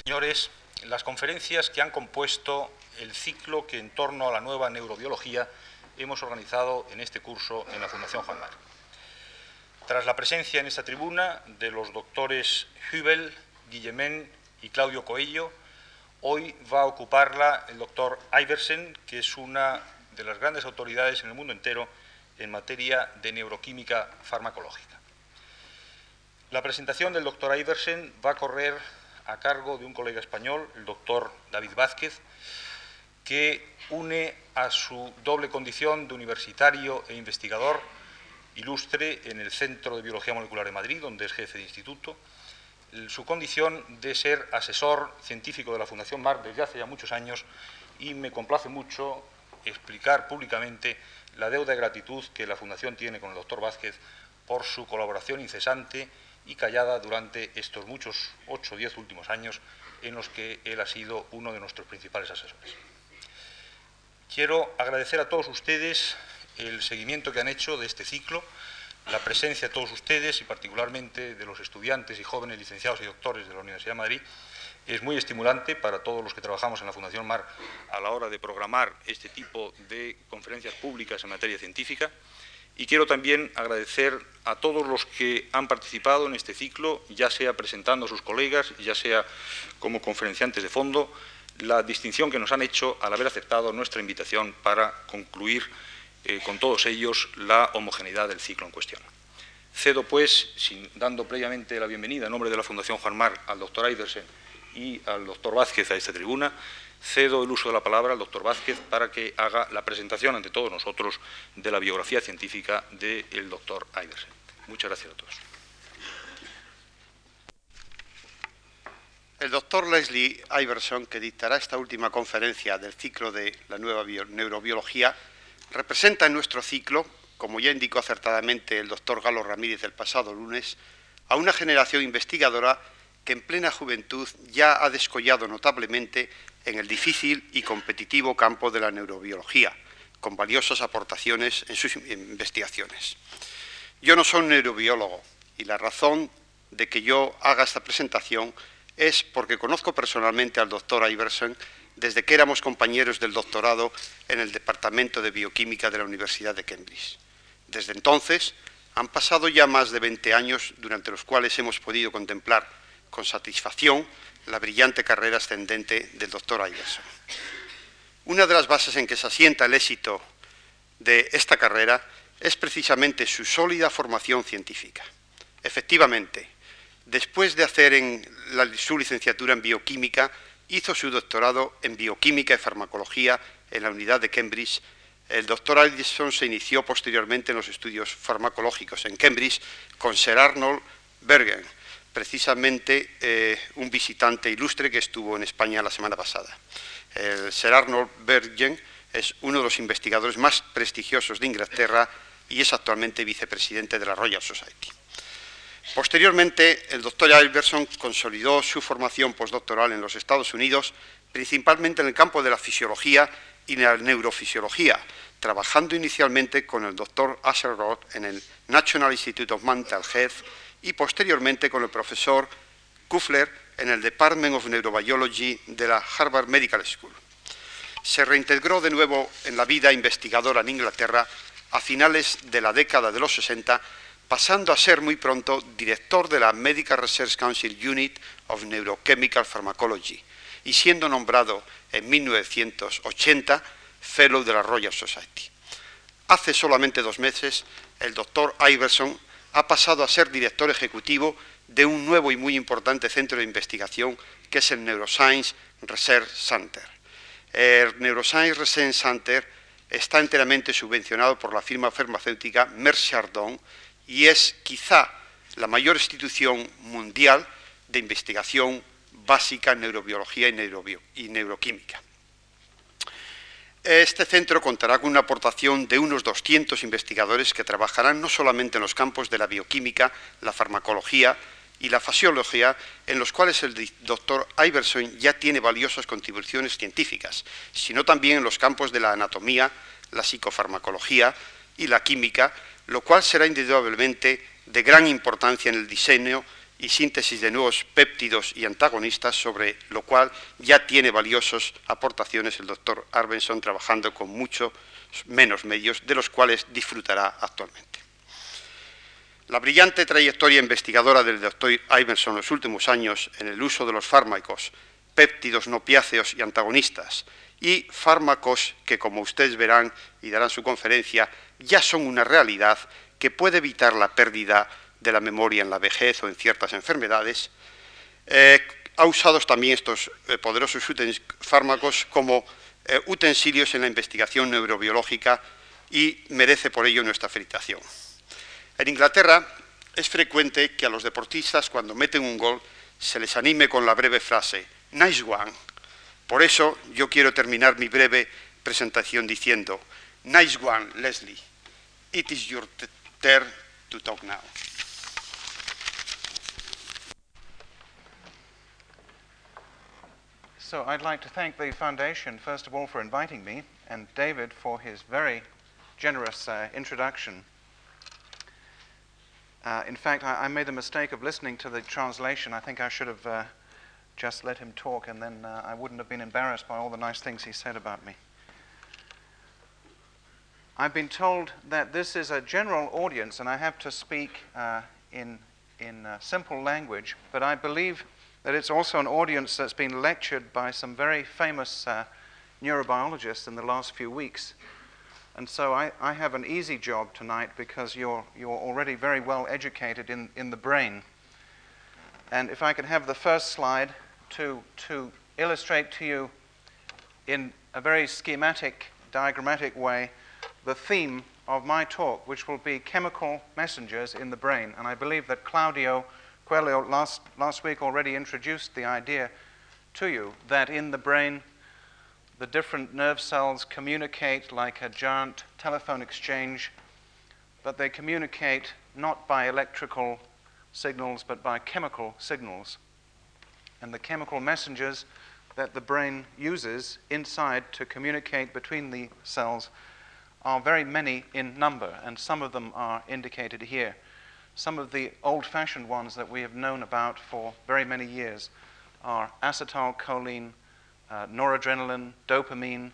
Señores, las conferencias que han compuesto el ciclo que en torno a la nueva neurobiología hemos organizado en este curso en la Fundación Juan Mar. Tras la presencia en esta tribuna de los doctores Hübel, Guillemén y Claudio Coello, hoy va a ocuparla el doctor Iversen, que es una de las grandes autoridades en el mundo entero en materia de neuroquímica farmacológica. La presentación del doctor Iversen va a correr a cargo de un colega español, el doctor David Vázquez, que une a su doble condición de universitario e investigador ilustre en el Centro de Biología Molecular de Madrid, donde es jefe de instituto, su condición de ser asesor científico de la Fundación Mar desde hace ya muchos años, y me complace mucho explicar públicamente la deuda de gratitud que la Fundación tiene con el doctor Vázquez por su colaboración incesante y callada durante estos muchos 8 o 10 últimos años en los que él ha sido uno de nuestros principales asesores. Quiero agradecer a todos ustedes el seguimiento que han hecho de este ciclo, la presencia de todos ustedes y particularmente de los estudiantes y jóvenes licenciados y doctores de la Universidad de Madrid. Es muy estimulante para todos los que trabajamos en la Fundación Mar a la hora de programar este tipo de conferencias públicas en materia científica. Y quiero también agradecer a todos los que han participado en este ciclo, ya sea presentando a sus colegas, ya sea como conferenciantes de fondo, la distinción que nos han hecho al haber aceptado nuestra invitación para concluir con todos ellos la homogeneidad del ciclo en cuestión. Cedo, pues, dando previamente la bienvenida en nombre de la Fundación Juan Mar al doctor Iversen y al doctor Vázquez a esta tribuna, cedo el uso de la palabra al doctor Vázquez para que haga la presentación ante todos nosotros de la biografía científica del doctor Iversen. Muchas gracias a todos. El doctor Leslie Iversen, que dictará esta última conferencia del ciclo de la nueva neurobiología, representa en nuestro ciclo, como ya indicó acertadamente el doctor Galo Ramírez el pasado lunes, a una generación investigadora que en plena juventud ya ha descollado notablemente en el difícil y competitivo campo de la neurobiología, con valiosas aportaciones en sus investigaciones. Yo no soy neurobiólogo y la razón de que yo haga esta presentación es porque conozco personalmente al doctor Iversen desde que éramos compañeros del doctorado en el Departamento de Bioquímica de la Universidad de Cambridge. Desde entonces han pasado ya más de 20 años durante los cuales hemos podido contemplar con satisfacción la brillante carrera ascendente del doctor Iversen. Una de las bases en que se asienta el éxito de esta carrera es precisamente su sólida formación científica. Efectivamente, después de hacer su licenciatura en bioquímica, hizo su doctorado en bioquímica y farmacología en la unidad de Cambridge. El doctor Iversen se inició posteriormente en los estudios farmacológicos en Cambridge con Sir Arnold Bergen, precisamente un visitante ilustre que estuvo en España la semana pasada. Sir Arnold Bergen es uno de los investigadores más prestigiosos de Inglaterra y es actualmente vicepresidente de la Royal Society. Posteriormente, el doctor Iversen consolidó su formación postdoctoral en los Estados Unidos, principalmente en el campo de la fisiología y la neurofisiología, trabajando inicialmente con el doctor Axelrod en el National Institute of Mental Health y posteriormente con el profesor Kufler en el Department of Neurobiology de la Harvard Medical School. Se reintegró de nuevo en la vida investigadora en Inglaterra a finales de la década de los 60, pasando a ser muy pronto director de la Medical Research Council Unit of Neurochemical Pharmacology y siendo nombrado en 1980 Fellow de la Royal Society. Hace solamente 2 meses, el doctor Iversen ha pasado a ser director ejecutivo de un nuevo y muy importante centro de investigación que es el Neuroscience Research Center. El Neuroscience Research Center está enteramente subvencionado por la firma farmacéutica Merck Chardon y es quizá la mayor institución mundial de investigación básica en neurobiología y neuroquímica. Este centro contará con una aportación de unos 200 investigadores que trabajarán no solamente en los campos de la bioquímica, la farmacología y la fisiología, en los cuales el doctor Iversen ya tiene valiosas contribuciones científicas, sino también en los campos de la anatomía, la psicofarmacología y la química, lo cual será indudablemente de gran importancia en el diseño y síntesis de nuevos péptidos y antagonistas, sobre lo cual ya tiene valiosas aportaciones el doctor Arbenson, trabajando con mucho menos medios de los cuales disfrutará actualmente. La brillante trayectoria investigadora del doctor Iverson en los últimos años en el uso de los fármacos, péptidos no opiáceos y antagonistas, y fármacos que, como ustedes verán y darán su conferencia, ya son una realidad que puede evitar la pérdida de la memoria en la vejez o en ciertas enfermedades, ha usado también estos poderosos fármacos como utensilios en la investigación neurobiológica y merece por ello nuestra felicitación. En Inglaterra es frecuente que a los deportistas, cuando meten un gol, se les anime con la breve frase "Nice one". Por eso yo quiero terminar mi breve presentación diciendo "Nice one, Leslie. It is your turn to talk now". So I'd like to thank the Foundation, first of all, for inviting me, and David for his very generous introduction. In fact, I made the mistake of listening to the translation. I think I should have just let him talk, and then I wouldn't have been embarrassed by all the nice things he said about me. I've been told that this is a general audience, and I have to speak in simple language, but I believe that it's also an audience that's been lectured by some very famous neurobiologists in the last few weeks. And so I have an easy job tonight because you're already very well educated in the brain. And if I could have the first slide to illustrate to you in a very schematic, diagrammatic way the theme of my talk, which will be chemical messengers in the brain. And I believe that Claudio Coelho last week already introduced the idea to you that in the brain the different nerve cells communicate like a giant telephone exchange, but they communicate not by electrical signals but by chemical signals. And the chemical messengers that the brain uses inside to communicate between the cells are very many in number, and some of them are indicated here. Some of the old-fashioned ones that we have known about for very many years are acetylcholine, noradrenaline, dopamine.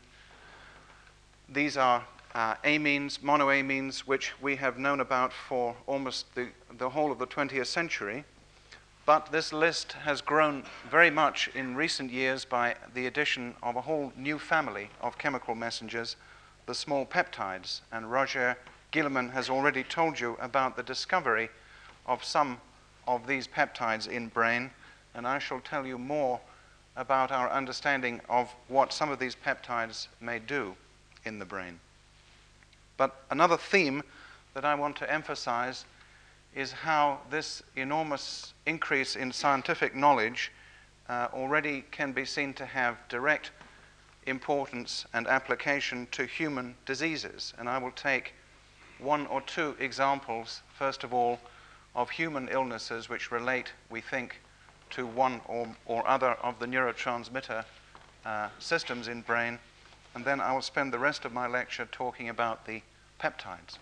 These are amines, monoamines, which we have known about for almost the whole of the 20th century. But this list has grown very much in recent years by the addition of a whole new family of chemical messengers, the small peptides. And Roger Guillemin has already told you about the discovery of some of these peptides in brain, and I shall tell you more about our understanding of what some of these peptides may do in the brain. But another theme that I want to emphasize is how this enormous increase in scientific knowledge already can be seen to have direct importance and application to human diseases. And I will take one or two examples, first of all, of human illnesses which relate, we think, to one or other of the neurotransmitter systems in brain, and then I will spend the rest of my lecture talking about the peptides.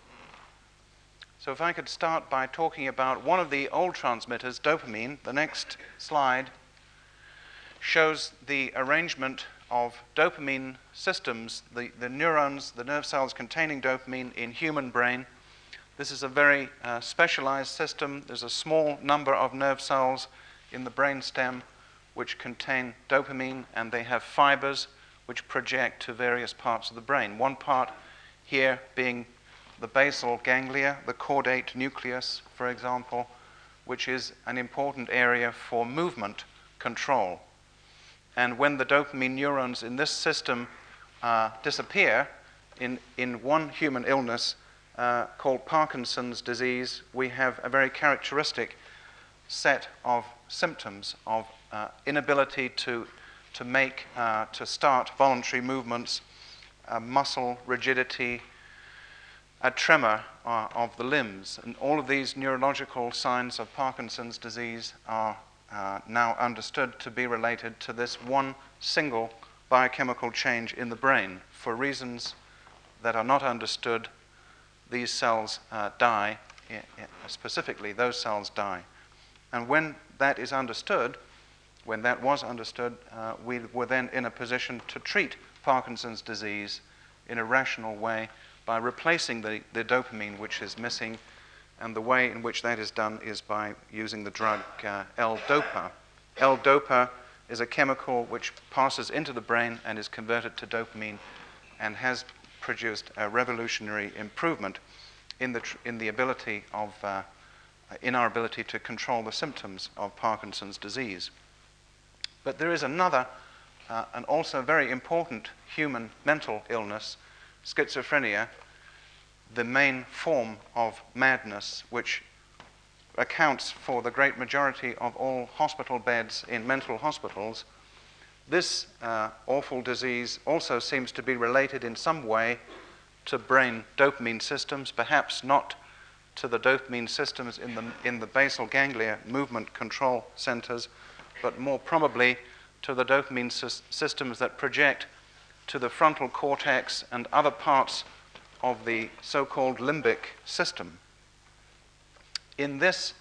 So if I could start by talking about one of the old transmitters, dopamine. The next slide shows the arrangement of dopamine systems, the neurons, the nerve cells containing dopamine in human brain. This is a very specialized system. There's a small number of nerve cells in the brainstem which contain dopamine, and they have fibers which project to various parts of the brain. One part here being the basal ganglia, the caudate nucleus, for example, which is an important area for movement control. And when the dopamine neurons in this system disappear, in one human illness called Parkinson's disease, we have a very characteristic set of symptoms of inability to start voluntary movements, muscle rigidity, a tremor of the limbs. And all of these neurological signs of Parkinson's disease are now understood to be related to this one single biochemical change in the brain. For reasons that are not understood, these cells die, specifically those cells die. And when that is understood, when that was understood, we were then in a position to treat Parkinson's disease in a rational way by replacing the dopamine which is missing, and the way in which that is done is by using the drug L-DOPA. L-DOPA is a chemical which passes into the brain and is converted to dopamine and has produced a revolutionary improvement in the ability of in our ability to control the symptoms of Parkinson's disease. But there is another and also very important human mental illness, schizophrenia, the main form of madness which accounts for the great majority of all hospital beds in mental hospitals. This awful disease also seems to be related in some way to brain dopamine systems, perhaps not to the dopamine systems in the basal ganglia movement control centers, but more probably to the dopamine systems that project to the frontal cortex and other parts of the so-called limbic system. In this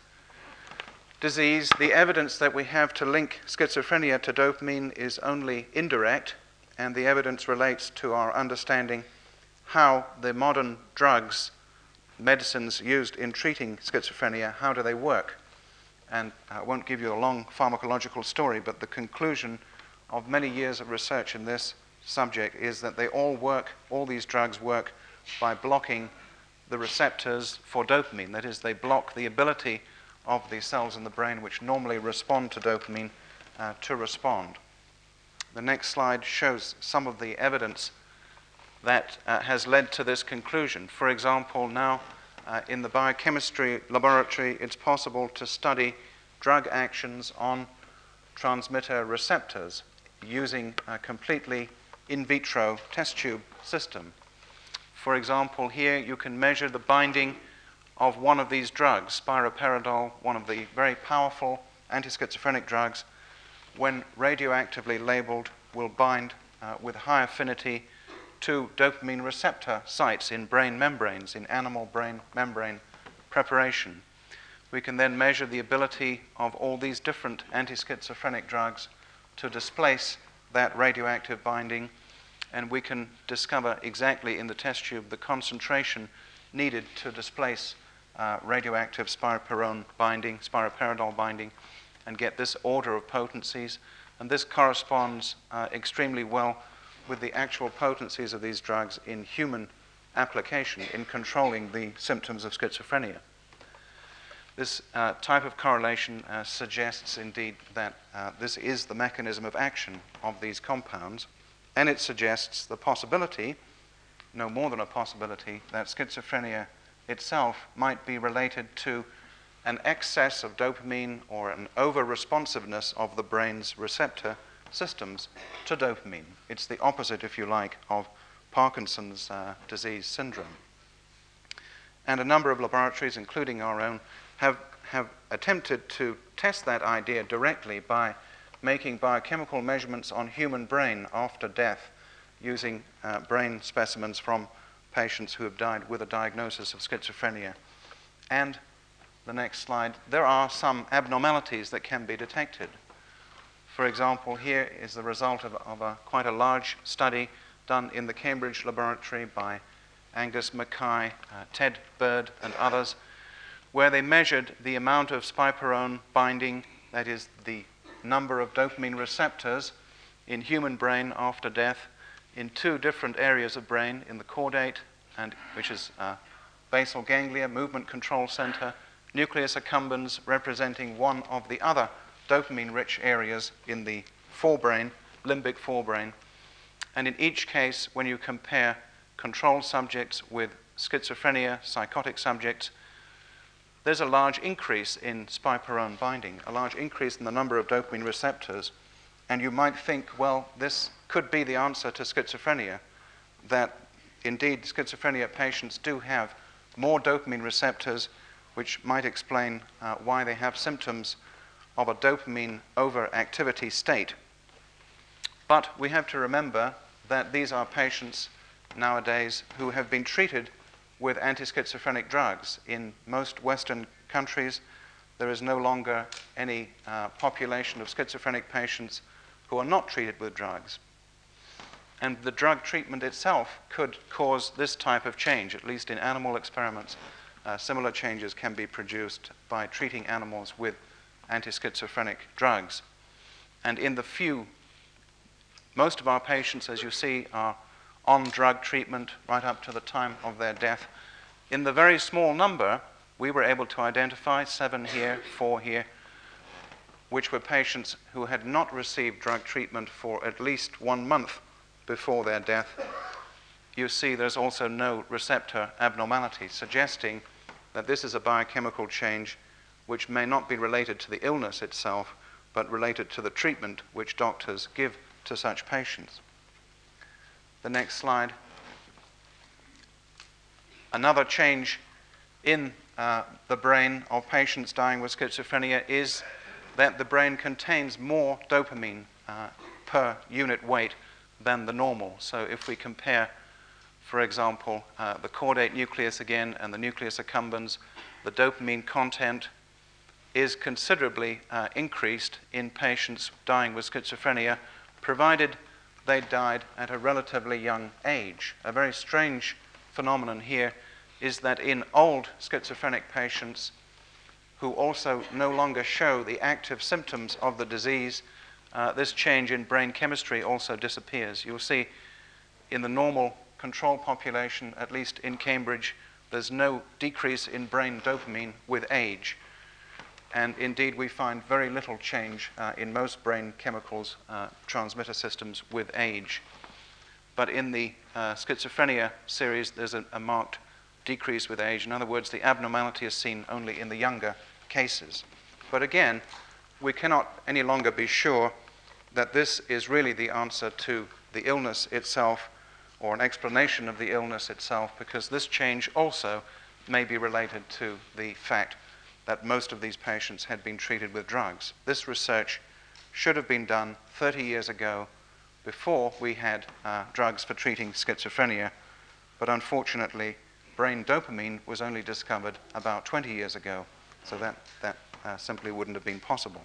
disease, the evidence that we have to link schizophrenia to dopamine is only indirect, and the evidence relates to our understanding how the modern drugs, medicines used in treating schizophrenia, how do they work. And I won't give you a long pharmacological story, but the conclusion of many years of research in this subject is that they all work, all these drugs work by blocking the receptors for dopamine. That is, they block the ability of the cells in the brain which normally respond to dopamine to respond. The next slide shows some of the evidence that has led to this conclusion. For example, now in the biochemistry laboratory, it's possible to study drug actions on transmitter receptors using a completely in vitro test tube system. For example, here you can measure the binding of one of these drugs, spiroperidol, one of the very powerful antischizophrenic drugs, when radioactively labeled, will bind with high affinity to dopamine receptor sites in brain membranes, in animal brain membrane preparation. We can then measure the ability of all these different antischizophrenic drugs to displace that radioactive binding, and we can discover exactly in the test tube the concentration needed to displace radioactive spiroperidol binding, and get this order of potencies. And this corresponds extremely well with the actual potencies of these drugs in human application in controlling the symptoms of schizophrenia. This type of correlation suggests indeed that this is the mechanism of action of these compounds, and it suggests the possibility, no more than a possibility, that schizophrenia itself might be related to an excess of dopamine or an over-responsiveness of the brain's receptor systems to dopamine. It's the opposite, if you like, of Parkinson's disease syndrome. And a number of laboratories, including our own, have attempted to test that idea directly by making biochemical measurements on human brain after death using brain specimens from patients who have died with a diagnosis of schizophrenia. And the next slide, there are some abnormalities that can be detected. For example, here is the result of quite a large study done in the Cambridge laboratory by Angus Mackay, Ted Bird, and others, where they measured the amount of spiperone binding, that is the number of dopamine receptors in human brain after death, in two different areas of brain, in the caudate, which is basal ganglia, movement control center, nucleus accumbens representing one of the other dopamine-rich areas in the forebrain, limbic forebrain. And in each case, when you compare control subjects with schizophrenia, psychotic subjects, there's a large increase in spiperone binding, a large increase in the number of dopamine receptors. And you might think, well, this could be the answer to schizophrenia, that indeed schizophrenia patients do have more dopamine receptors, which might explain why they have symptoms of a dopamine overactivity state. But we have to remember that these are patients nowadays who have been treated with antischizophrenic drugs. In most Western countries, there is no longer any population of schizophrenic patients who are not treated with drugs. And the drug treatment itself could cause this type of change, at least in animal experiments. Similar changes can be produced by treating animals with anti-schizophrenic drugs. And in the most of our patients, as you see, are on drug treatment right up to the time of their death. In the very small number, we were able to identify 7 here, 4 here, which were patients who had not received drug treatment for at least 1 month before their death. You see there's also no receptor abnormality, suggesting that this is a biochemical change which may not be related to the illness itself, but related to the treatment which doctors give to such patients. The next slide. Another change in the brain of patients dying with schizophrenia is that the brain contains more dopamine per unit weight than the normal. So if we compare, for example, the caudate nucleus again and the nucleus accumbens, the dopamine content is considerably increased in patients dying with schizophrenia, provided they died at a relatively young age. A very strange phenomenon here is that in old schizophrenic patients who also no longer show the active symptoms of the disease, this change in brain chemistry also disappears. You'll see in the normal control population, at least in Cambridge, there's no decrease in brain dopamine with age. And indeed, we find very little change in most brain chemicals transmitter systems with age. But in the schizophrenia series, there's a marked decrease with age. In other words, the abnormality is seen only in the younger cases. But again, we cannot any longer be sure that this is really the answer to the illness itself or an explanation of the illness itself, because this change also may be related to the fact that most of these patients had been treated with drugs. This research should have been done 30 years ago, before we had drugs for treating schizophrenia, but unfortunately, brain dopamine was only discovered about 20 years ago, so that simply wouldn't have been possible.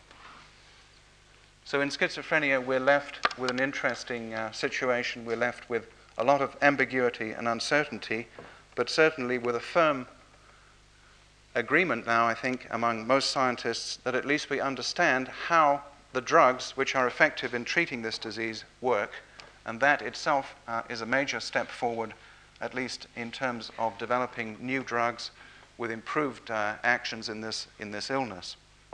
So in schizophrenia, we're left with an interesting situation. We're left with a lot of ambiguity and uncertainty, but certainly with a firm agreement now, I think, among most scientists that at least we understand how the drugs which are effective in treating this disease work, and that itself is a major step forward, at least in terms of developing new drugs with improved actions in this illness.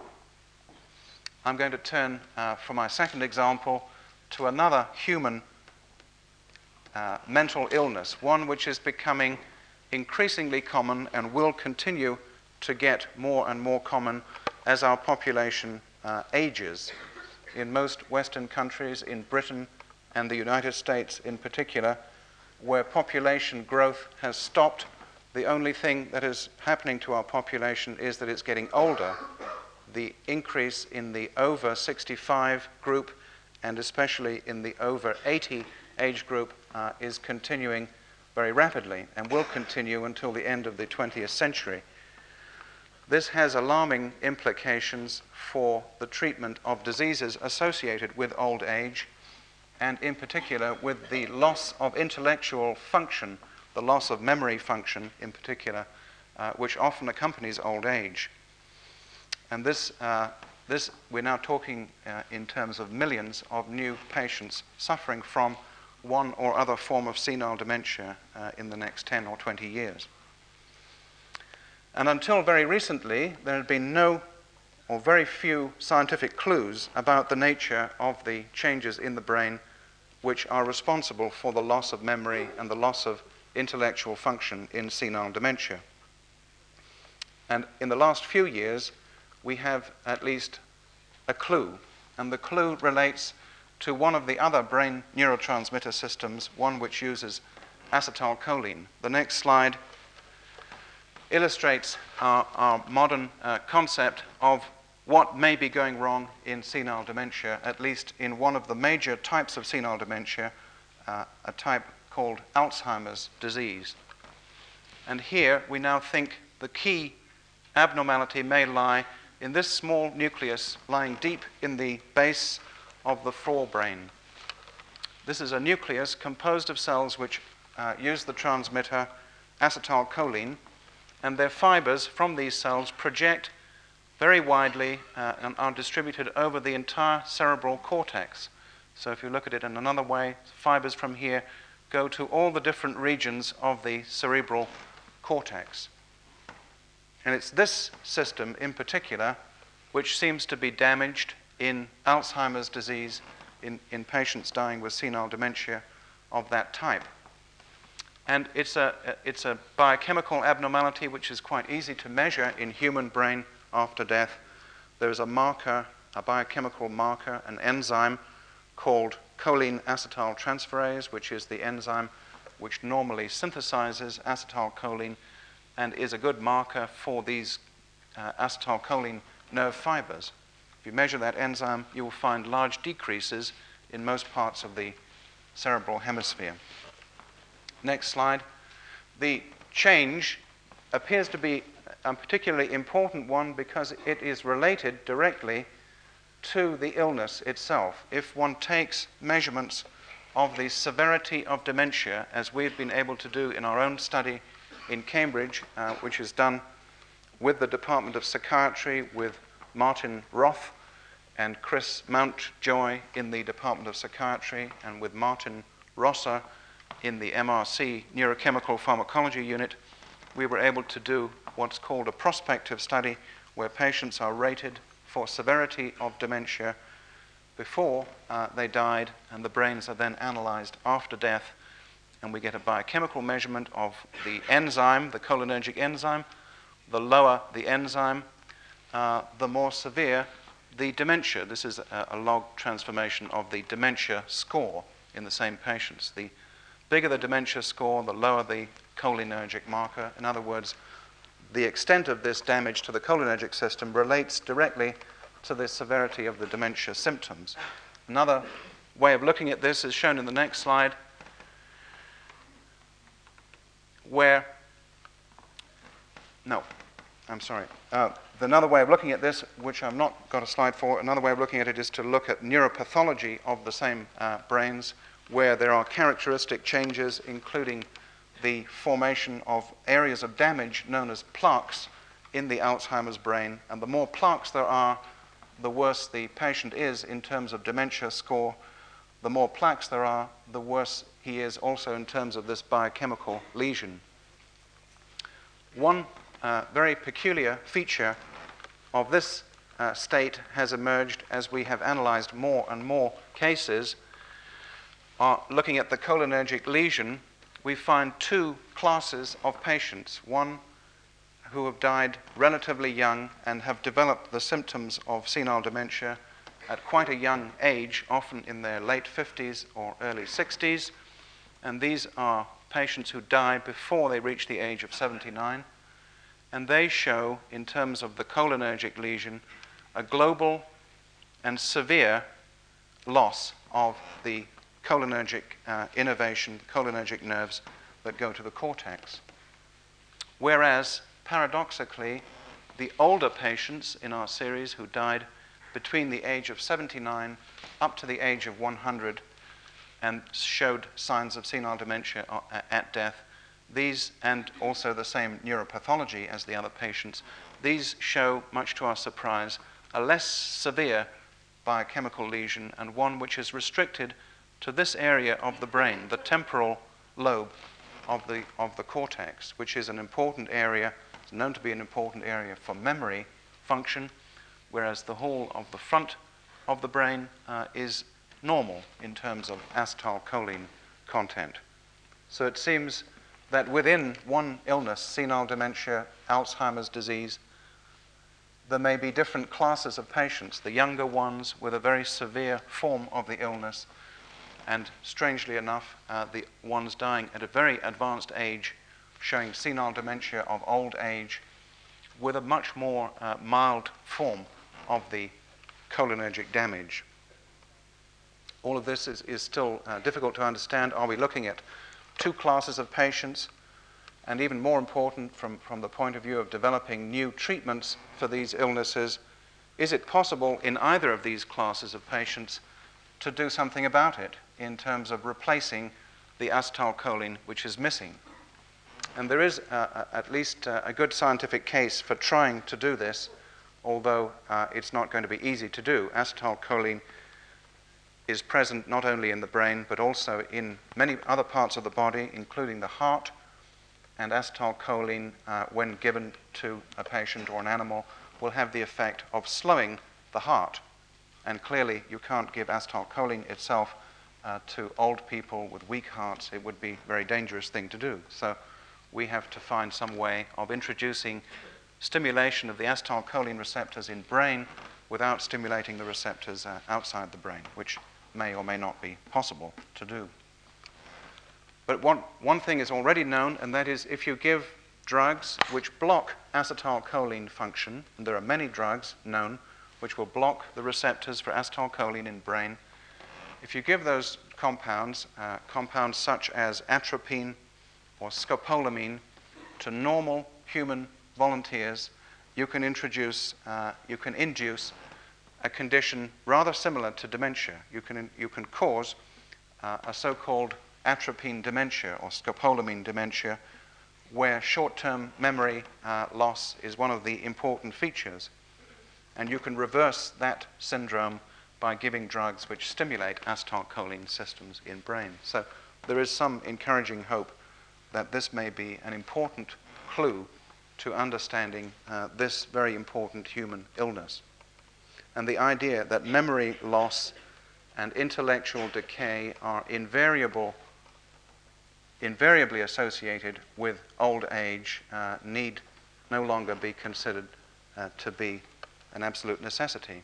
I'm going to turn for my second example to another human mental illness, one which is becoming increasingly common and will continue to get more and more common as our population ages. In most Western countries, in Britain and the United States in particular, where population growth has stopped, the only thing that is happening to our population is that it's getting older. The increase in the over 65 group, and especially in the over 80 age group, is continuing very rapidly and will continue until the end of the 20th century. This has alarming implications for the treatment of diseases associated with old age, and in particular with the loss of intellectual function, the loss of memory function in particular, which often accompanies old age. And this we're now talking in terms of millions of new patients suffering from one or other form of senile dementia in the next 10 or 20 years. And until very recently, there had been no or very few scientific clues about the nature of the changes in the brain which are responsible for the loss of memory and the loss of intellectual function in senile dementia. And in the last few years, we have at least a clue, and the clue relates to one of the other brain neurotransmitter systems, one which uses acetylcholine. The next slide illustrates our modern concept of what may be going wrong in senile dementia, at least in one of the major types of senile dementia, a type called Alzheimer's disease. And here we now think the key abnormality may lie in this small nucleus lying deep in the base of the forebrain. This is a nucleus composed of cells which use the transmitter acetylcholine, and their fibers from these cells project very widely and are distributed over the entire cerebral cortex. So if you look at it in another way, fibers from here go to all the different regions of the cerebral cortex. And it's this system in particular which seems to be damaged in Alzheimer's disease in patients dying with senile dementia of that type. And it's a biochemical abnormality which is quite easy to measure in human brain after death. There's a marker, a biochemical marker, an enzyme called choline acetyltransferase, which is the enzyme which normally synthesizes acetylcholine and is a good marker for these acetylcholine nerve fibers. If you measure that enzyme, you will find large decreases in most parts of the cerebral hemisphere. Next slide. The change appears to be a particularly important one because it is related directly to the illness itself. If one takes measurements of the severity of dementia, as we've been able to do in our own study in Cambridge, which is done with the Department of Psychiatry, with Martin Roth and Chris Mountjoy in the Department of Psychiatry, and with Martin Rosser in the MRC Neurochemical Pharmacology Unit, we were able to do what's called a prospective study where patients are rated for severity of dementia before they died, and the brains are then analyzed after death, and we get a biochemical measurement of the enzyme, the cholinergic enzyme. The lower the enzyme, the more severe the dementia. This is a log transformation of the dementia score in the same patients. The bigger the dementia score, the lower the cholinergic marker. In other words, the extent of this damage to the cholinergic system relates directly to the severity of the dementia symptoms. Another way of looking at this is shown in the next slide, where another way of looking at this, which I've not got a slide for, another way of looking at it is to look at neuropathology of the same brains, where there are characteristic changes, including the formation of areas of damage known as plaques in the Alzheimer's brain. And the more plaques there are, the worse the patient is in terms of dementia score. The more plaques there are, the worse he is also in terms of this biochemical lesion. One very peculiar feature of this state has emerged as we have analyzed more and more cases. Looking at the cholinergic lesion, we find two classes of patients. One who have died relatively young and have developed the symptoms of senile dementia at quite a young age, often in their late 50s or early 60s. And these are patients who die before they reach the age of 79. And they show, in terms of the cholinergic lesion, a global and severe loss of the cholinergic innervation, cholinergic nerves that go to the cortex. Whereas, paradoxically, the older patients in our series who died between the age of 79 up to the age of 100 and showed signs of senile dementia at death, these, and also the same neuropathology as the other patients, these show, much to our surprise, a less severe biochemical lesion, and one which is restricted to this area of the brain, the temporal lobe of the cortex, which is an important area, it's known to be an important area for memory function, whereas the whole of the front of the brain is normal in terms of acetylcholine content. So it seems that within one illness, senile dementia, Alzheimer's disease, there may be different classes of patients, the younger ones with a very severe form of the illness, and strangely enough, the ones dying at a very advanced age, showing senile dementia of old age, with a much more mild form of the cholinergic damage. All of this is still difficult to understand. Are we looking at two classes of patients and even more important from the point of view of developing new treatments for these illnesses, is it possible in either of these classes of patients to do something about it in terms of replacing the acetylcholine which is missing? And there is at least a good scientific case for trying to do this, although it's not going to be easy to do. Acetylcholine is present not only in the brain, but also in many other parts of the body, including the heart. And acetylcholine, when given to a patient or an animal, will have the effect of slowing the heart. And clearly, you can't give acetylcholine itself to old people with weak hearts. It would be a very dangerous thing to do. So we have to find some way of introducing stimulation of the acetylcholine receptors in brain without stimulating the receptors outside the brain, which may or may not be possible to do. But one thing is already known, and that is if you give drugs which block acetylcholine function, and there are many drugs known which will block the receptors for acetylcholine in brain, if you give those compounds, compounds such as atropine or scopolamine, to normal human volunteers, you can induce a condition rather similar to dementia. You can cause a so-called atropine dementia or scopolamine dementia, where short-term memory loss is one of the important features. And you can reverse that syndrome by giving drugs which stimulate acetylcholine systems in brain. So there is some encouraging hope that this may be an important clue to understanding this very important human illness. And the idea that memory loss and intellectual decay are invariably associated with old age need no longer be considered to be an absolute necessity.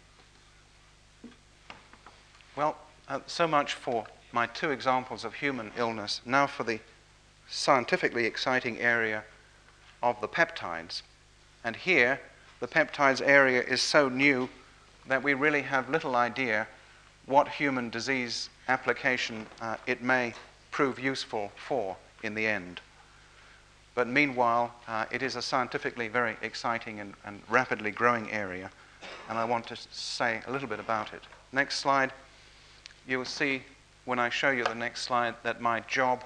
Well, so much for my two examples of human illness. Now for the scientifically exciting area of the peptides. And here, the peptides area is so new that we really have little idea what human disease application it may prove useful for in the end. But meanwhile, it is a scientifically very exciting and rapidly growing area, and I want to say a little bit about it. Next slide. You'll see when I show you the next slide that my job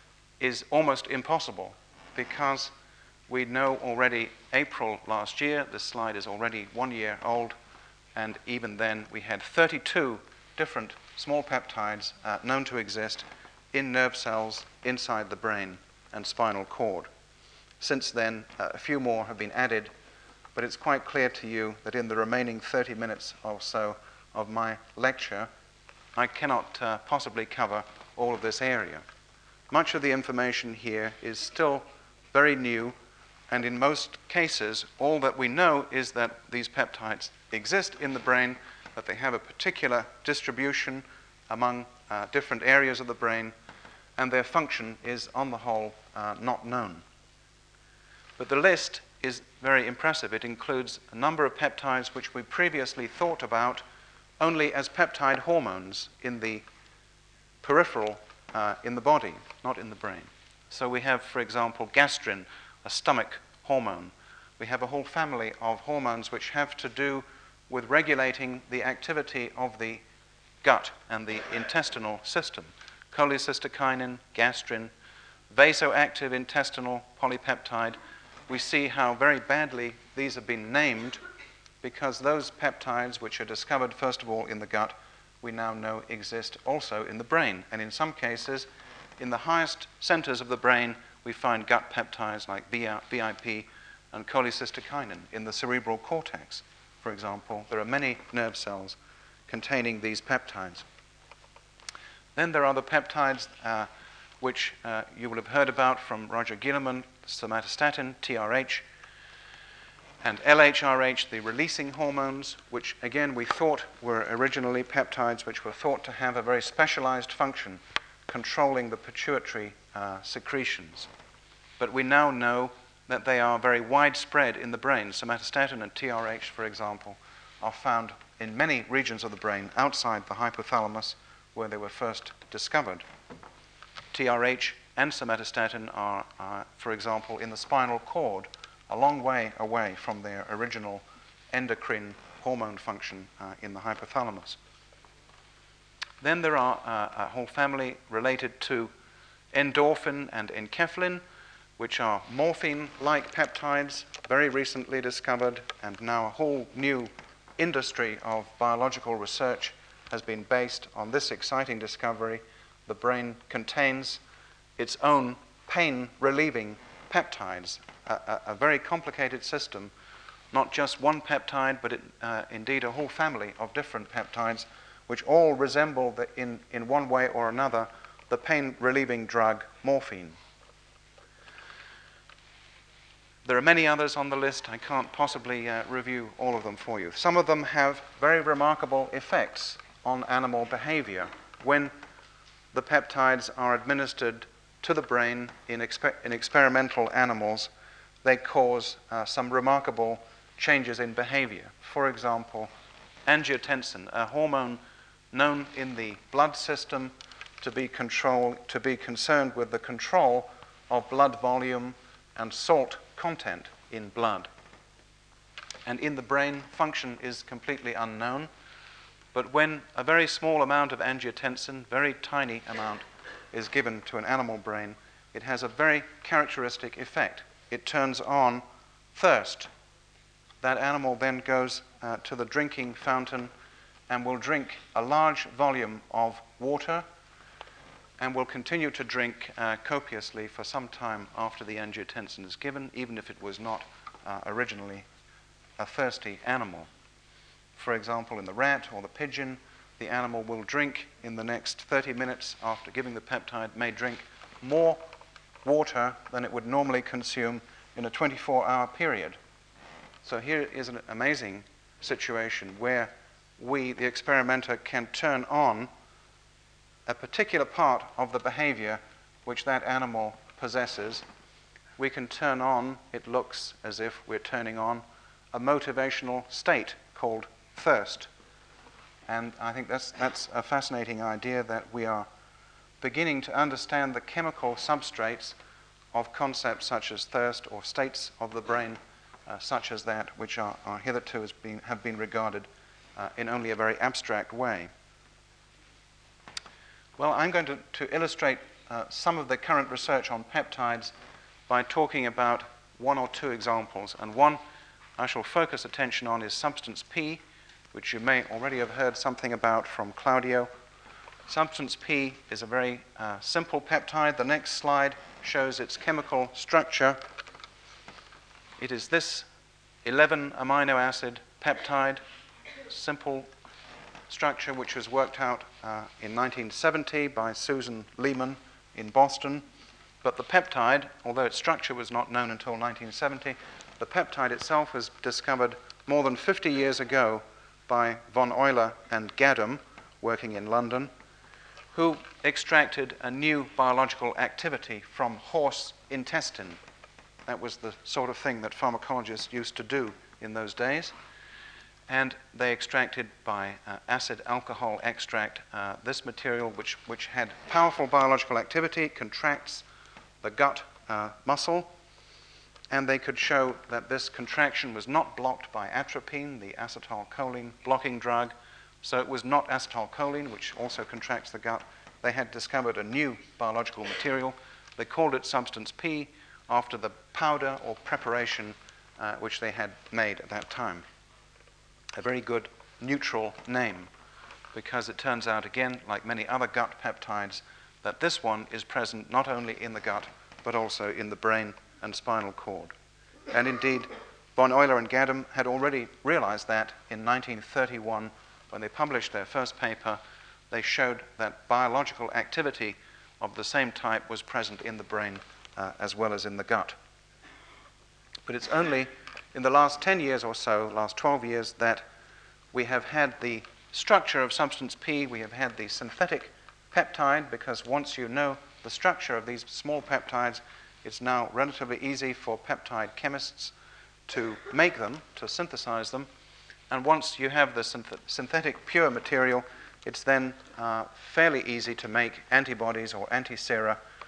is almost impossible, because we know already April last year, this slide is already 1 year old, and even then we had 32 different small peptides known to exist in nerve cells inside the brain and spinal cord. Since then, a few more have been added, but it's quite clear to you that in the remaining 30 minutes or so of my lecture, I cannot possibly cover all of this area. Much of the information here is still very new, and in most cases, all that we know is that these peptides exist in the brain, that they have a particular distribution among different areas of the brain, and their function is, on the whole, not known. But the list is very impressive. It includes a number of peptides which we previously thought about only as peptide hormones in the peripheral, in the body, not in the brain. So we have, for example, gastrin, a stomach hormone. We have a whole family of hormones which have to do with regulating the activity of the gut and the intestinal system. Cholecystokinin, gastrin, vasoactive intestinal polypeptide. We see how very badly these have been named, because those peptides which are discovered first of all in the gut, we now know exist also in the brain. And in some cases, in the highest centers of the brain, we find gut peptides like VIP and cholecystokinin. In the cerebral cortex, for example, there are many nerve cells containing these peptides. Then there are the peptides which you will have heard about from Roger Guillemin, somatostatin, TRH, and LHRH, the releasing hormones, which again we thought were originally peptides which were thought to have a very specialized function controlling the pituitary secretions. But we now know that they are very widespread in the brain. Somatostatin and TRH, for example, are found in many regions of the brain outside the hypothalamus where they were first discovered. TRH and somatostatin are, for example, in the spinal cord, a long way away from their original endocrine hormone function in the hypothalamus. Then there are a whole family related to endorphin and enkephalin, which are morphine-like peptides, very recently discovered, and now a whole new industry of biological research has been based on this exciting discovery. The brain contains its own pain-relieving peptides, a very complicated system, not just one peptide, but indeed a whole family of different peptides, which all resemble, in one way or another, the pain-relieving drug morphine. There are many others on the list. I can't possibly review all of them for you. Some of them have very remarkable effects on animal behavior. When the peptides are administered to the brain in experimental animals, they cause some remarkable changes in behavior. For example, angiotensin, a hormone known in the blood system to be concerned with the control of blood volume and salt content in blood. And in the brain, function is completely unknown, but when a very small amount of angiotensin, very tiny amount, is given to an animal brain, it has a very characteristic effect. It turns on thirst. That animal then goes to the drinking fountain and will drink a large volume of water and will continue to drink copiously for some time after the angiotensin is given, even if it was not originally a thirsty animal. For example, in the rat or the pigeon, the animal will drink in the next 30 minutes after giving the peptide, may drink more water than it would normally consume in a 24-hour period. So here is an amazing situation where we, the experimenter, can turn on a particular part of the behavior which that animal possesses. We can turn on, it looks as if we're turning on, a motivational state called thirst. And I think that's a fascinating idea, that we are beginning to understand the chemical substrates of concepts such as thirst, or states of the brain such as that, which are hitherto have been regarded in only a very abstract way. Well, I'm going to illustrate some of the current research on peptides by talking about one or two examples. And one I shall focus attention on is substance P, which you may already have heard something about from Claudio. Substance P is a very simple peptide. The next slide shows its chemical structure. It is this 11 amino acid peptide, simple structure, which was worked out in 1970 by Susan Lehman in Boston. But the peptide, although its structure was not known until 1970, the peptide itself was discovered more than 50 years ago by von Euler and Gadam, working in London, who extracted a new biological activity from horse intestine. That was the sort of thing that pharmacologists used to do in those days. And they extracted by acid alcohol extract this material, which had powerful biological activity. It contracts the gut muscle, and they could show that this contraction was not blocked by atropine, the acetylcholine blocking drug. So it was not acetylcholine, which also contracts the gut. They had discovered a new biological material. They called it substance P after the powder or preparation which they had made at that time. A very good neutral name, because it turns out, again, like many other gut peptides, that this one is present not only in the gut, but also in the brain and spinal cord. And indeed, von Euler and Gadam had already realized that in 1931, when they published their first paper. They showed that biological activity of the same type was present in the brain as well as in the gut. But it's only in the last 10 years or so, last 12 years, that we have had the structure of substance P, we have had the synthetic peptide, because once you know the structure of these small peptides, it's now relatively easy for peptide chemists to make them, to synthesize them. And once you have the synthetic pure material, it's then fairly easy to make antibodies or antisera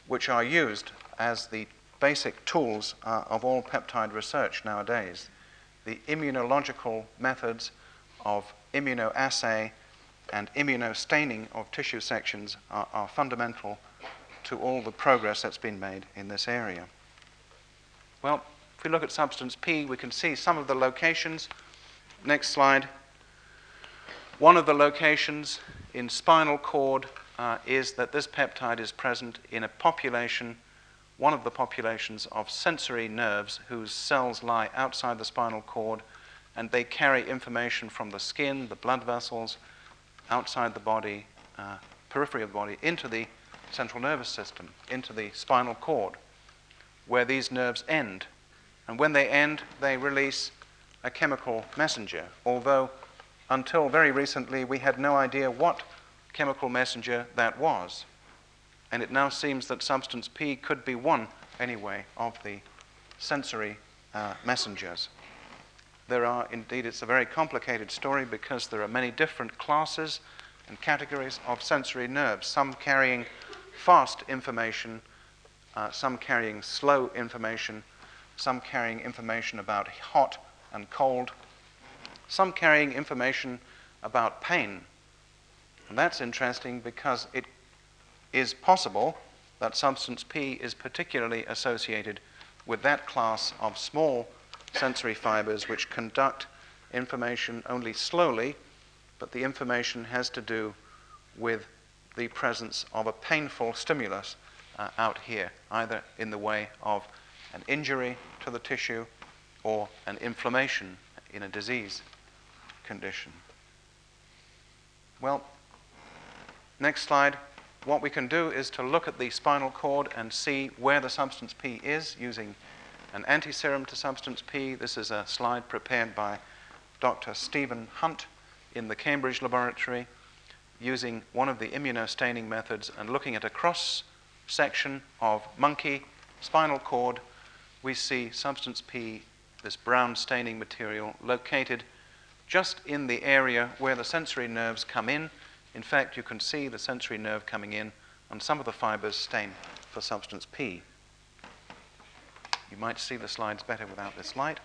which are used as the basic tools of all peptide research nowadays. The immunological methods of immunoassay and immunostaining of tissue sections are fundamental to all the progress that's been made in this area. Well, if we look at substance P, we can see some of the locations. Next slide. One of the locations in spinal cord is that this peptide is present in a population, one of the populations of sensory nerves whose cells lie outside the spinal cord, and they carry information from the skin, the blood vessels, outside the body, periphery of the body, into the central nervous system, into the spinal cord, where these nerves end. And when they end, they release a chemical messenger, although until very recently we had no idea what chemical messenger that was. And it now seems that substance P could be one, anyway, of the sensory messengers. There are, indeed, it's a very complicated story because there are many different classes and categories of sensory nerves, some carrying fast information, some carrying slow information, some carrying information about hot and cold, some carrying information about pain. And that's interesting because it is possible that substance P is particularly associated with that class of small sensory fibers which conduct information only slowly, but the information has to do with the presence of a painful stimulus out here, either in the way of an injury to the tissue or an inflammation in a disease condition. Well, next slide. What we can do is to look at the spinal cord and see where the substance P is using an antiserum to substance P. This is a slide prepared by Dr. Stephen Hunt in the Cambridge laboratory using one of the immunostaining methods and looking at a cross-section of monkey spinal cord. We see substance P, this brown staining material, located just in the area where the sensory nerves come in. In fact, you can see the sensory nerve coming in and some of the fibers stain for substance P. You might see the slides better without this light.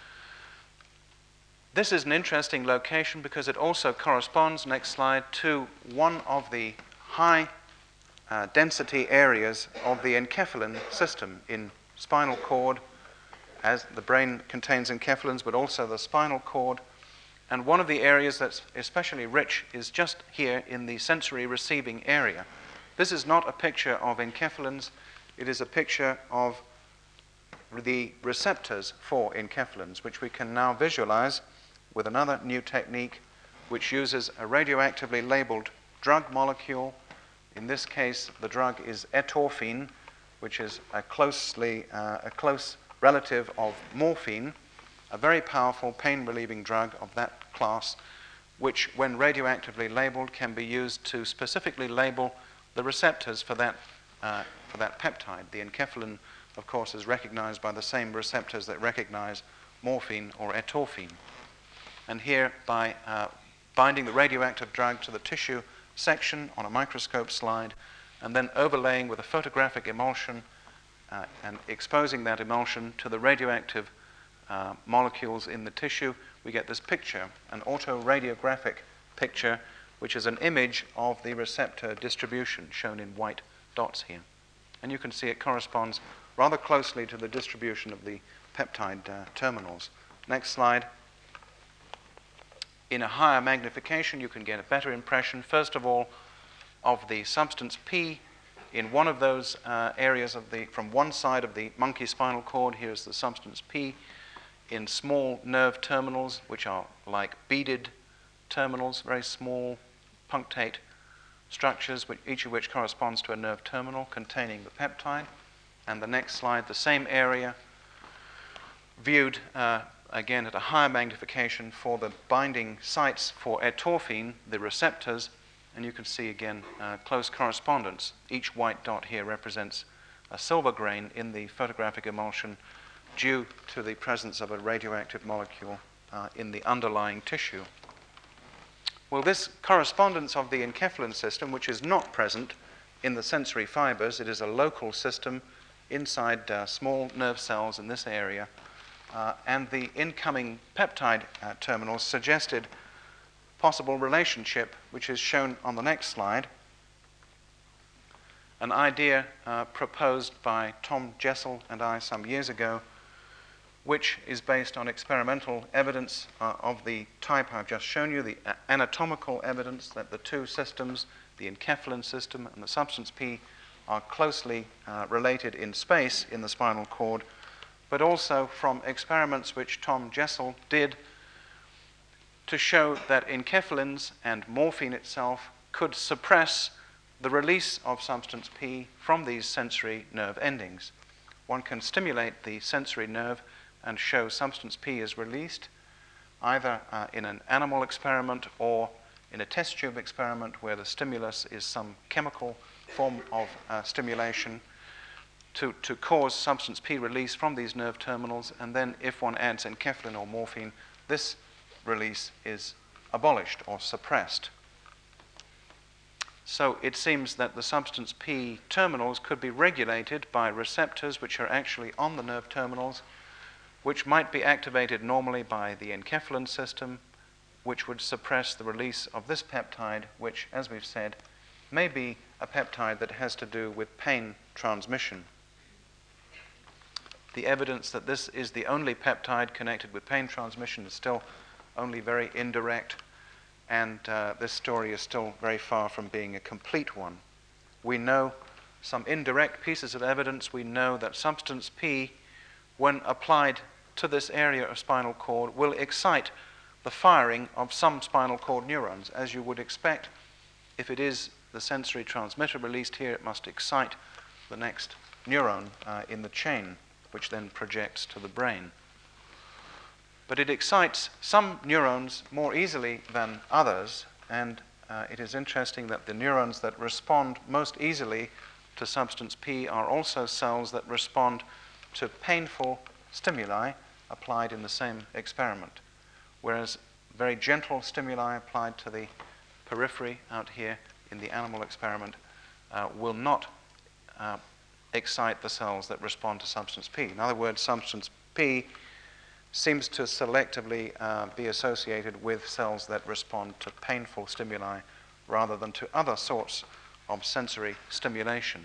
This is an interesting location because it also corresponds, next slide, to one of the high density areas of the enkephalin system in spinal cord, as the brain contains enkephalins, but also the spinal cord. And one of the areas that's especially rich is just here in the sensory receiving area. This is not a picture of enkephalins, it is a picture of the receptors for enkephalins, which we can now visualize with another new technique which uses a radioactively labeled drug molecule. In this case, the drug is etorphine, which is a close relative of morphine, a very powerful pain-relieving drug of that class, which, when radioactively labeled, can be used to specifically label the receptors for that peptide. The enkephalin, of course, is recognized by the same receptors that recognize morphine or etorphine. And here, by binding the radioactive drug to the tissue section on a microscope slide, and then overlaying with a photographic emulsion and exposing that emulsion to the radioactive molecules in the tissue, we get this picture, an autoradiographic picture, which is an image of the receptor distribution shown in white dots here. And you can see it corresponds rather closely to the distribution of the peptide terminals. Next slide. In a higher magnification, you can get a better impression, first of all, of the substance P in one of those areas from one side of the monkey spinal cord. Here's the substance P in small nerve terminals, which are like beaded terminals, very small punctate structures, each of which corresponds to a nerve terminal containing the peptide. And the next slide, the same area viewed again at a higher magnification for the binding sites for etorphine, the receptors, and you can see again close correspondence. Each white dot here represents a silver grain in the photographic emulsion due to the presence of a radioactive molecule in the underlying tissue. Well, this correspondence of the enkephalin system, which is not present in the sensory fibers. It is a local system inside small nerve cells in this area. And the incoming peptide terminals suggested possible relationship, which is shown on the next slide. An idea proposed by Tom Jessel and I some years ago, which is based on experimental evidence of the type I've just shown you, the anatomical evidence that the two systems, the enkephalin system and the substance P, are closely related in space in the spinal cord, but also from experiments which Tom Jessel did to show that enkephalins and morphine itself could suppress the release of substance P from these sensory nerve endings. One can stimulate the sensory nerve and show substance P is released, either in an animal experiment or in a test tube experiment where the stimulus is some chemical form of stimulation to cause substance P release from these nerve terminals, and then if one adds enkephalin or morphine, this release is abolished or suppressed. So it seems that the substance P terminals could be regulated by receptors which are actually on the nerve terminals, which might be activated normally by the enkephalin system, which would suppress the release of this peptide, which, as we've said, may be a peptide that has to do with pain transmission. The evidence that this is the only peptide connected with pain transmission is still only very indirect, and this story is still very far from being a complete one. We know some indirect pieces of evidence. We know that substance P, when applied to this area of spinal cord, will excite the firing of some spinal cord neurons. As you would expect, if it is the sensory transmitter released here, it must excite the next neuron in the chain, which then projects to the brain. But it excites some neurons more easily than others, and it is interesting that the neurons that respond most easily to substance P are also cells that respond to painful stimuli applied in the same experiment, whereas very gentle stimuli applied to the periphery out here in the animal experiment will not excite the cells that respond to substance P. In other words, substance P seems to selectively be associated with cells that respond to painful stimuli rather than to other sorts of sensory stimulation.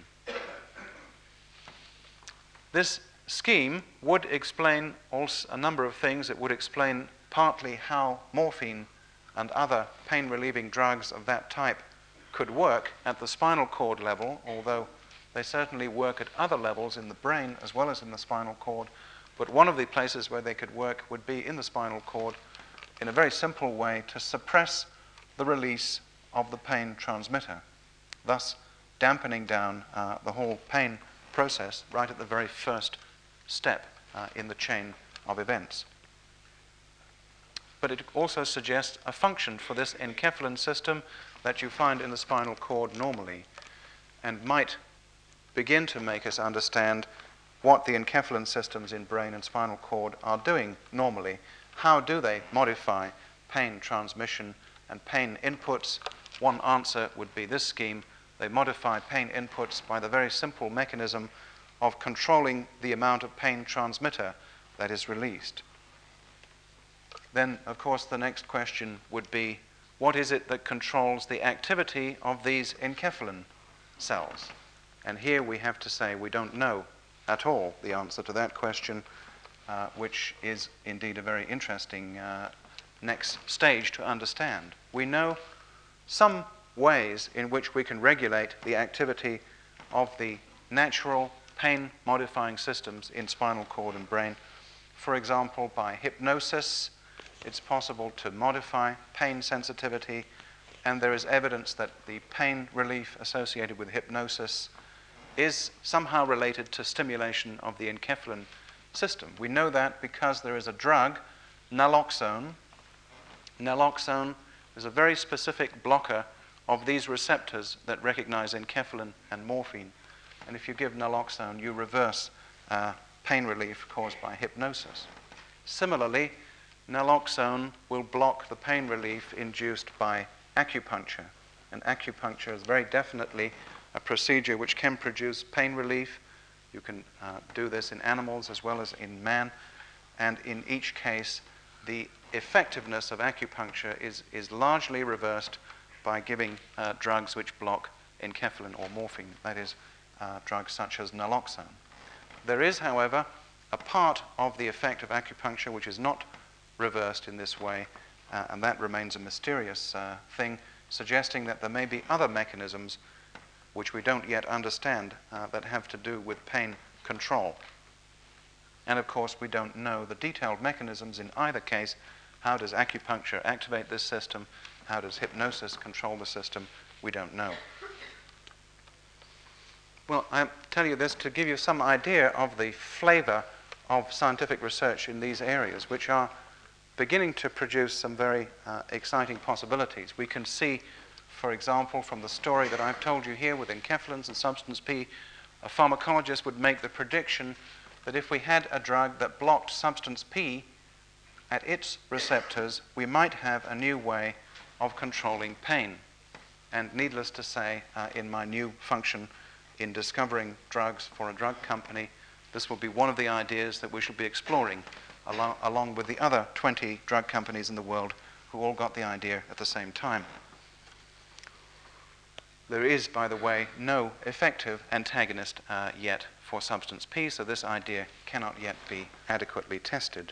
This scheme would explain also a number of things. It would explain partly how morphine and other pain-relieving drugs of that type could work at the spinal cord level, although they certainly work at other levels in the brain as well as in the spinal cord. But one of the places where they could work would be in the spinal cord in a very simple way to suppress the release of the pain transmitter, thus dampening down the whole pain process right at the very first step in the chain of events. But it also suggests a function for this enkephalin system that you find in the spinal cord normally, and might begin to make us understand what the enkephalin systems in brain and spinal cord are doing normally. How do they modify pain transmission and pain inputs? One answer would be this scheme. They modify pain inputs by the very simple mechanism of controlling the amount of pain transmitter that is released. Then, of course, the next question would be, what is it that controls the activity of these enkephalin cells? And here we have to say we don't know at all the answer to that question, which is indeed a very interesting next stage to understand. We know some ways in which we can regulate the activity of the natural pain-modifying systems in spinal cord and brain. For example, by hypnosis, it's possible to modify pain sensitivity, and there is evidence that the pain relief associated with hypnosis is somehow related to stimulation of the enkephalin system. We know that because there is a drug, naloxone. Naloxone is a very specific blocker of these receptors that recognize enkephalin and morphine. And if you give naloxone, you reverse pain relief caused by hypnosis. Similarly, naloxone will block the pain relief induced by acupuncture. And acupuncture is very definitely a procedure which can produce pain relief. You can do this in animals as well as in man, and in each case the effectiveness of acupuncture is largely reversed by giving drugs which block enkephalin or morphine, that is, drugs such as naloxone. There is, however, a part of the effect of acupuncture which is not reversed in this way, and that remains a mysterious thing, suggesting that there may be other mechanisms which we don't yet understand that have to do with pain control. And of course, we don't know the detailed mechanisms in either case. How does acupuncture activate this system? How does hypnosis control the system? We don't know. Well, I tell you this to give you some idea of the flavor of scientific research in these areas, which are beginning to produce some very exciting possibilities. We can see, for example, from the story that I've told you here with enkephalins and substance P, a pharmacologist would make the prediction that if we had a drug that blocked substance P at its receptors, we might have a new way of controlling pain. And needless to say, in my new function in discovering drugs for a drug company, this will be one of the ideas that we shall be exploring along with the other 20 drug companies in the world who all got the idea at the same time. There is, by the way, no effective antagonist yet for substance P, so this idea cannot yet be adequately tested.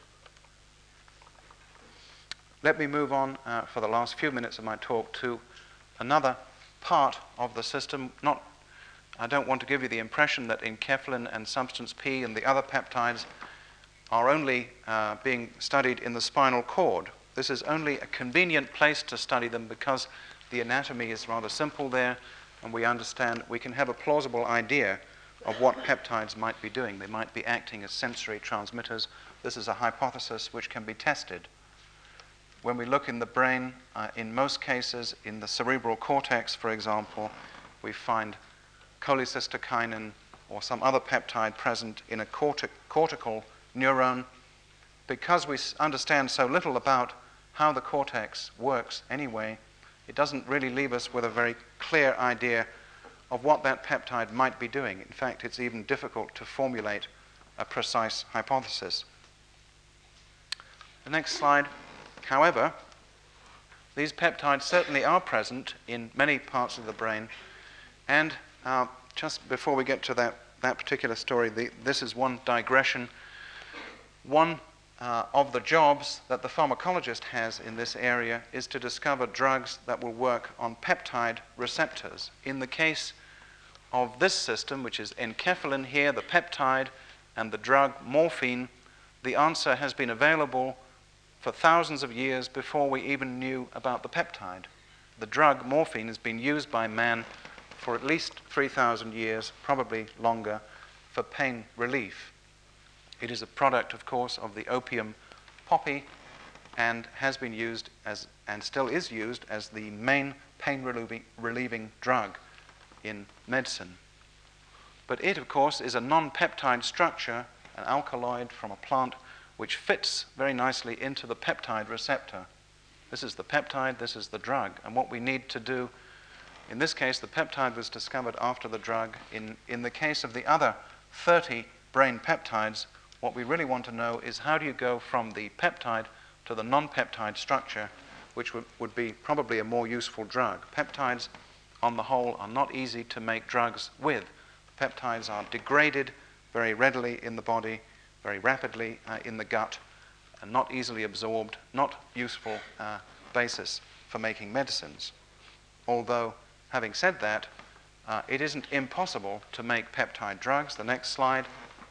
Let me move on for the last few minutes of my talk to another part of the system. I don't want to give you the impression that enkephalin and substance P and the other peptides are only being studied in the spinal cord. This is only a convenient place to study them because the anatomy is rather simple there, and we can have a plausible idea of what peptides might be doing. They might be acting as sensory transmitters. This is a hypothesis which can be tested. When we look in the brain, in most cases, in the cerebral cortex, for example, we find cholecystokinin or some other peptide present in a cortical neuron. Because we understand so little about how the cortex works anyway, it doesn't really leave us with a very clear idea of what that peptide might be doing. In fact, it's even difficult to formulate a precise hypothesis. The next slide. However, these peptides certainly are present in many parts of the brain, and just before we get to that particular story, this is one digression. One of the jobs that the pharmacologist has in this area is to discover drugs that will work on peptide receptors. In the case of this system, which is enkephalin here, the peptide, and the drug morphine, the answer has been available for thousands of years before we even knew about the peptide. The drug morphine has been used by man for at least 3,000 years, probably longer, for pain relief. It is a product, of course, of the opium poppy and has been used as, and still is used as, the main pain relieving drug in medicine. But it, of course, is a non-peptide structure, an alkaloid from a plant, which fits very nicely into the peptide receptor. This is the peptide, this is the drug. And what we need to do, in this case, the peptide was discovered after the drug. In the case of the other 30 brain peptides, what we really want to know is how do you go from the peptide to the non-peptide structure, which would be probably a more useful drug. Peptides, on the whole, are not easy to make drugs with. Peptides are degraded very readily in the body, very rapidly in the gut, and not easily absorbed, not useful basis for making medicines. Although, having said that, it isn't impossible to make peptide drugs. The next slide,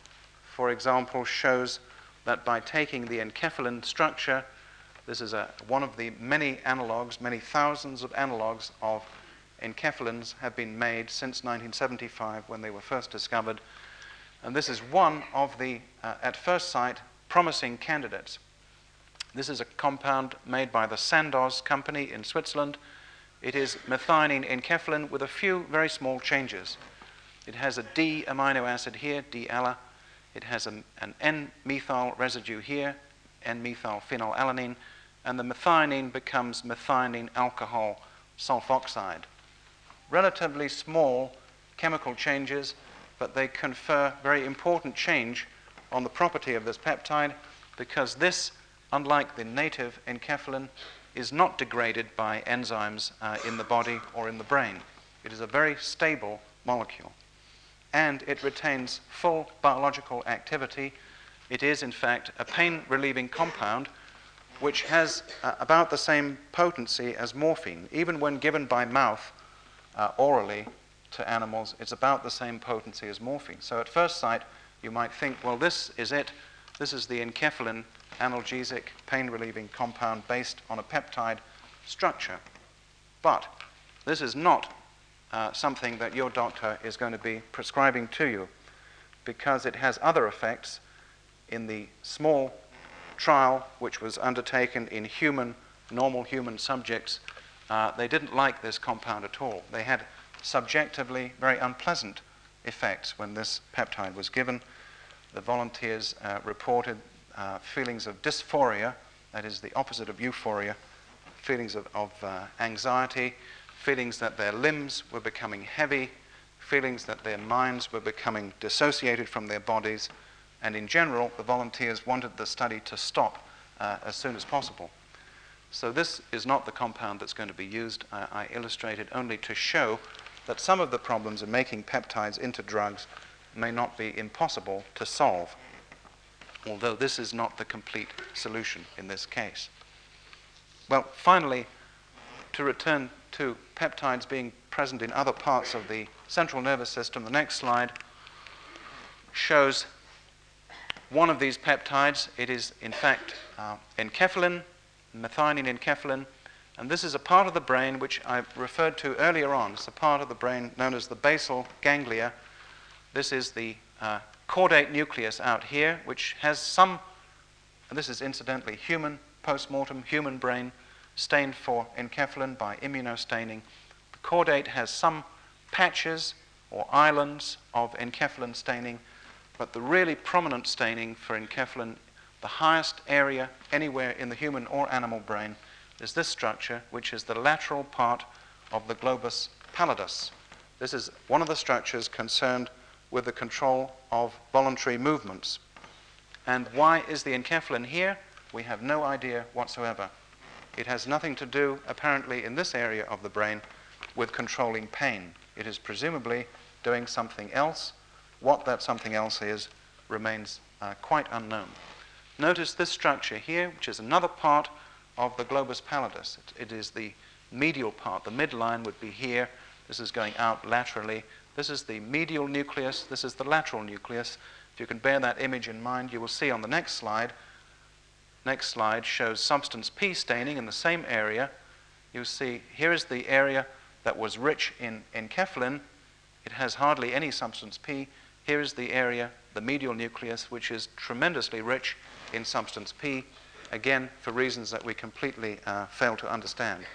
for example, shows that by taking the enkephalin structure, this is one of the many analogs, many thousands of analogs of enkephalins have been made since 1975 when they were first discovered. And this is one of the, at first sight, promising candidates. This is a compound made by the Sandoz company in Switzerland. It is methionine enkephalin with a few very small changes. It has a D amino acid here, D-ALA. It has an N-methyl residue here, N-methylphenylalanine, and the methionine becomes methionine alcohol sulfoxide. Relatively small chemical changes, but they confer very important change on the property of this peptide, because this, unlike the native enkephalin, is not degraded by enzymes in the body or in the brain. It is a very stable molecule, and it retains full biological activity. It is, in fact, a pain-relieving compound which has about the same potency as morphine. Even when given by mouth orally to animals, it's about the same potency as morphine. So at first sight, you might think, well, this is it. This is the enkephalin analgesic pain-relieving compound based on a peptide structure. But this is not something that your doctor is going to be prescribing to you, because it has other effects. In the small trial which was undertaken in normal human subjects, they didn't like this compound at all. They had subjectively very unpleasant effects when this peptide was given. The volunteers reported feelings of dysphoria, that is the opposite of euphoria, feelings of anxiety, feelings that their limbs were becoming heavy, feelings that their minds were becoming dissociated from their bodies, and in general, the volunteers wanted the study to stop as soon as possible. So this is not the compound that's going to be used. I illustrated only to show that some of the problems of making peptides into drugs may not be impossible to solve, although this is not the complete solution in this case. Well, finally, to return to peptides being present in other parts of the central nervous system, the next slide shows one of these peptides. It is, in fact, enkephalin, methionine enkephalin, and this is a part of the brain which I referred to earlier on. It's a part of the brain known as the basal ganglia. This is the caudate nucleus out here, which has some, and this is incidentally human, post-mortem human brain, stained for enkephalin by immunostaining. The caudate has some patches or islands of enkephalin staining, but the really prominent staining for enkephalin, the highest area anywhere in the human or animal brain, is this structure, which is the lateral part of the globus pallidus. This is one of the structures concerned with the control of voluntary movements. And why is the enkephalin here? We have no idea whatsoever. It has nothing to do, apparently, in this area of the brain with controlling pain. It is presumably doing something else. What that something else is remains quite unknown. Notice this structure here, which is another part of the globus pallidus. It is the medial part. The midline would be here. This is going out laterally. This is the medial nucleus. This is the lateral nucleus. If you can bear that image in mind, you will see on the next slide. Next slide shows substance P staining in the same area. You see here is the area that was rich in enkephalin. It has hardly any substance P. Here is the area, the medial nucleus, which is tremendously rich in substance P, again, for reasons that we completely fail to understand.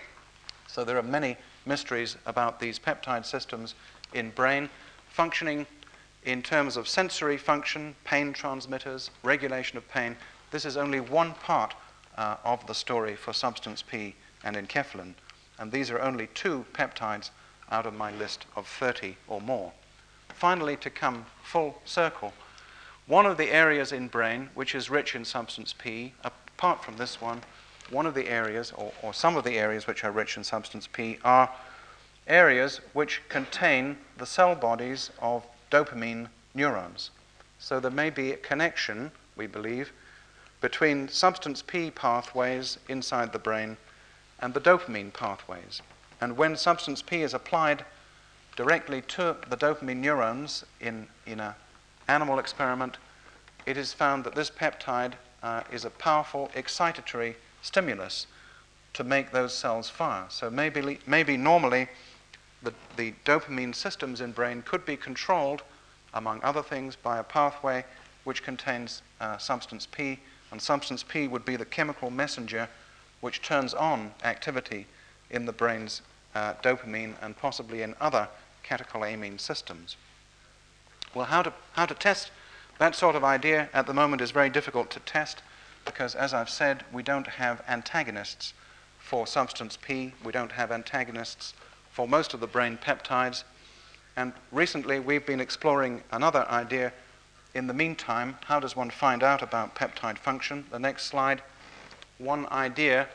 So there are many mysteries about these peptide systems in brain, functioning in terms of sensory function, pain transmitters, regulation of pain. This is only one part of the story for substance P and enkephalin, and these are only 2 peptides out of my list of 30 or more. Finally, to come full circle, one of the areas in brain which is rich in substance P, apart from this one of the areas, or some of the areas which are rich in substance P, are areas which contain the cell bodies of dopamine neurons. So there may be a connection, we believe, between substance P pathways inside the brain and the dopamine pathways. And when substance P is applied directly to the dopamine neurons in an animal experiment, it is found that this peptide is a powerful excitatory stimulus to make those cells fire. So maybe normally the dopamine systems in brain could be controlled, among other things, by a pathway which contains substance P, and substance P would be the chemical messenger which turns on activity in the brain's dopamine and possibly in other catecholamine systems. Well, how to test that sort of idea at the moment is very difficult to test because, as I've said, we don't have antagonists for substance P. We don't have antagonists for most of the brain peptides. And recently we've been exploring another idea. In the meantime, how does one find out about peptide function? The next slide. One idea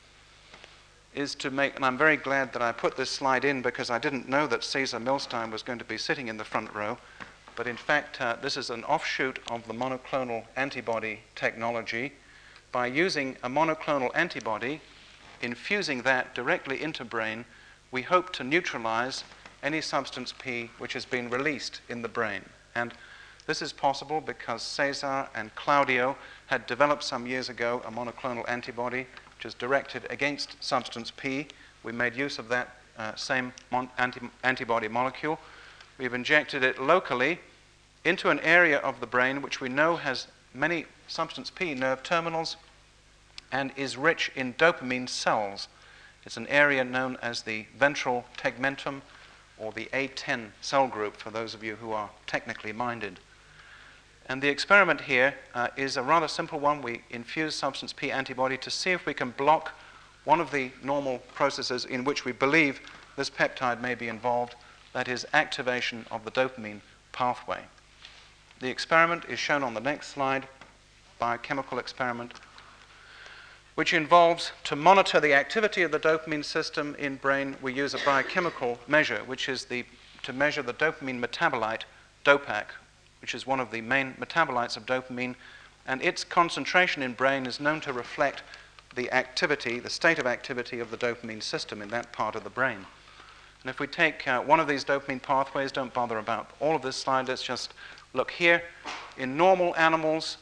is to make, and I'm very glad that I put this slide in because I didn't know that Cesar Milstein was going to be sitting in the front row, but in fact this is an offshoot of the monoclonal antibody technology. By using a monoclonal antibody, infusing that directly into brain, we hope to neutralize any substance P which has been released in the brain. And this is possible because Cesar and Claudio had developed some years ago a monoclonal antibody which is directed against substance P. We made use of that same antibody molecule. We've injected it locally into an area of the brain which we know has many substance P nerve terminals and is rich in dopamine cells. It's an area known as the ventral tegmentum, or the A10 cell group, for those of you who are technically minded. And the experiment here is a rather simple one. We infuse substance P antibody to see if we can block one of the normal processes in which we believe this peptide may be involved, that is, activation of the dopamine pathway. The experiment is shown on the next slide, biochemical experiment, which involves, to monitor the activity of the dopamine system in brain, we use a biochemical measure, which is to measure the dopamine metabolite, DOPAC, which is one of the main metabolites of dopamine, and its concentration in brain is known to reflect the activity, the state of activity of the dopamine system in that part of the brain. And if we take one of these dopamine pathways, don't bother about all of this slide, let's just look here. In normal animals,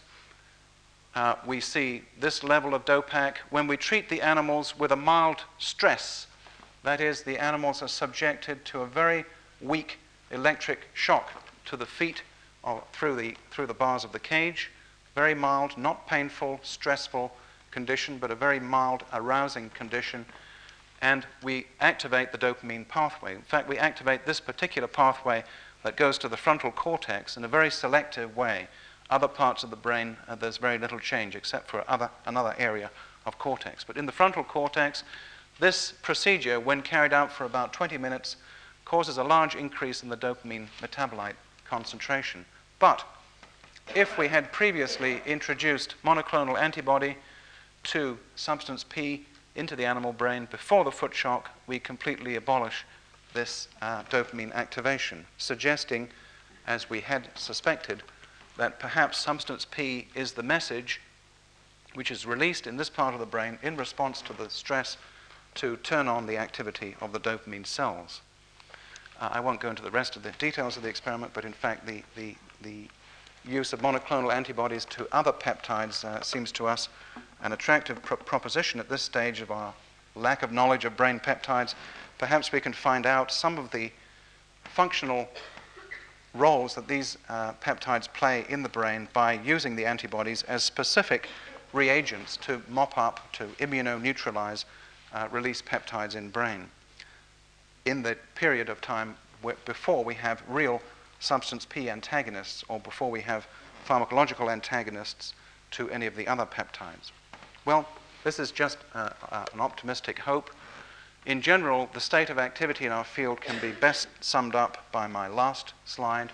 we see this level of DOPAC. When we treat the animals with a mild stress, that is, the animals are subjected to a very weak electric shock to the feet or through the bars of the cage, very mild, not painful, stressful condition, but a very mild, arousing condition, and we activate the dopamine pathway. In fact, we activate this particular pathway that goes to the frontal cortex in a very selective way. Other parts of the brain, there's very little change except for another area of cortex. But in the frontal cortex, this procedure, when carried out for about 20 minutes, causes a large increase in the dopamine metabolite concentration. But if we had previously introduced monoclonal antibody to substance P into the animal brain before the foot shock, we completely abolish this dopamine activation, suggesting, as we had suspected, that perhaps substance P is the message which is released in this part of the brain in response to the stress to turn on the activity of the dopamine cells. I won't go into the rest of the details of the experiment, but in fact the use of monoclonal antibodies to other peptides seems to us an attractive proposition at this stage of our lack of knowledge of brain peptides. Perhaps we can find out some of the functional roles that these peptides play in the brain by using the antibodies as specific reagents to mop up, to immunoneutralize released peptides in brain in the period of time before we have real substance P antagonists or before we have pharmacological antagonists to any of the other peptides. Well, this is just an optimistic hope. In general, the state of activity in our field can be best summed up by my last slide,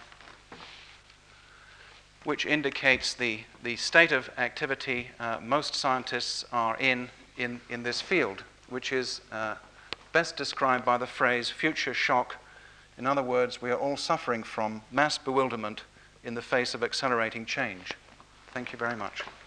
which indicates the state of activity most scientists are in this field, which is best described by the phrase future shock. In other words, we are all suffering from mass bewilderment in the face of accelerating change. Thank you very much.